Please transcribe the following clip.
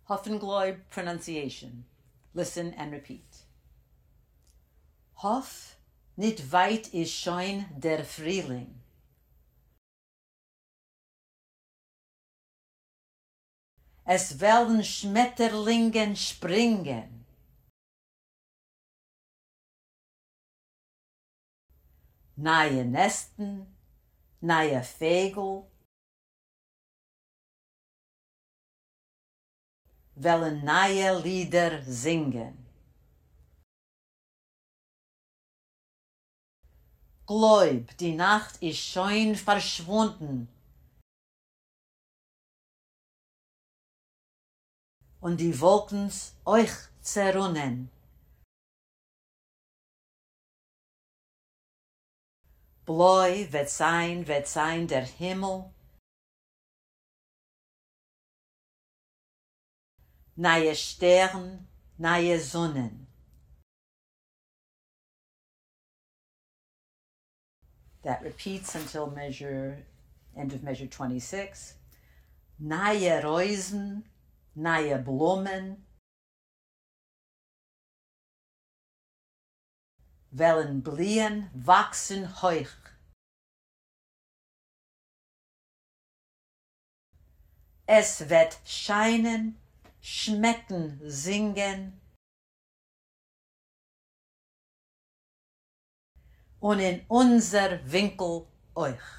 Hoffengloib pronunciation. Listen and repeat. Hoff, nicht weit ist schon der Frühling. Es werden Schmetterlingen springen. Neue Nesten, neue Vögel, wollen neue Lieder singen. Gläub, die Nacht ist schon verschwunden und die Wolken euch zerrunnen. Bläu wird sein der Himmel, neue Sterne, neue Sonnen. That repeats until end of measure 26. Neue Rosen, neue Blumen, wollen blühen, wachsen hoch. Es wird scheinen, schmecken, singen und in unser Winkel euch.